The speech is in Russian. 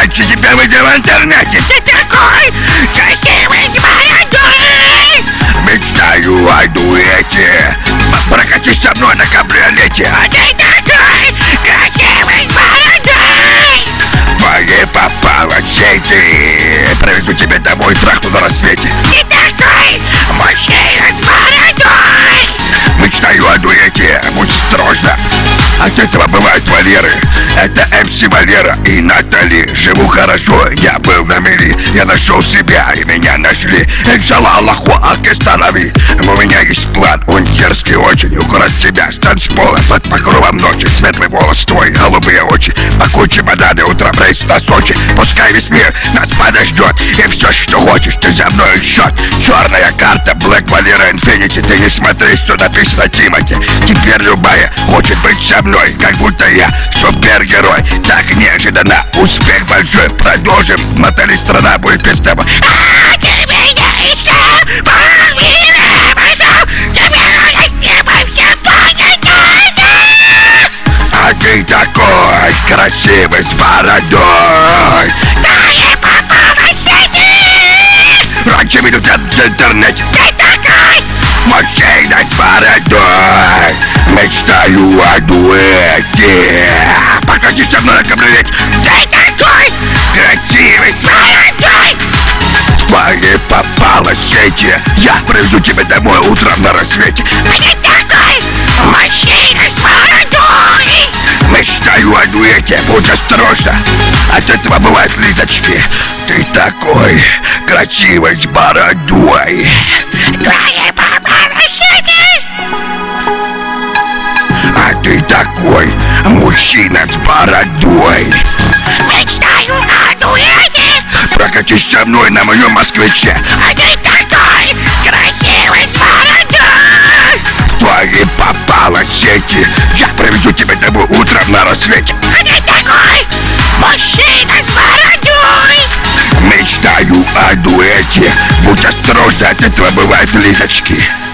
короче, теперь выйдем в интернете. Ты такой красивый с бородой. Мечтаю о дуэте. Прокатись со мной на кабриолете. А ты такой красивый с бородой. В твоей попала сети. Провезу тебя домой, трахну на рассвете. Ты такой мужчина с бородой. Мечтаю о дуэте, будь осторожна. От этого бывают Валеры. Это МС Валера и Натали. Живу хорошо, я был на мели. Я нашел себя и меня нашли. Иншалла Аллаху акестарави. У меня есть план, он дерзкий очень. Украсть тебя с танцпола под покровом ночи. Светлый волос твой, голубые очи. Пакуй чемоданы, утром рейс на Сочи. Пускай весь мир нас подождет. И все, что хочешь, ты за мной счет. Черная карта, Black Валера Infinity. Ты не смотри, что написано Тимати. Теперь любая хочет быть со мной, как будто я супергерой. Так неожиданно, успех большой. Продолжим, Натали, страна будет без тобой. А ты меня искал, полмира пошел. Теперь я с тобой все понятно. А ты такой красивый с бородой. Да я попала в сети. Раньше видел тебя в интернете. Ты такой Мужчина с бородой. Мечтаю о дуэте. Покатись со мной на кабриолете. Ты такой Красивый с бородой. В твоей попала сети. Я привезу тебя домой утром на рассвете. А ты такой мужчина с бородой. Мечтаю о дуэте, будь осторожна. От этого бывают лизочки. Ты такой красивый с бородой. Твоя попала в сети. А ты такой мужчина с бородой. Мечтаю о дуэте. Прокатись со мной на моем москвиче. А ты такой красивый с бородой. В твои попала сети. Я привезу тебя домой утром на рассвете. А ты такой мужчина с бородой. Мечтаю о дуэте. Будь осторожна, от этого бывают лизочки.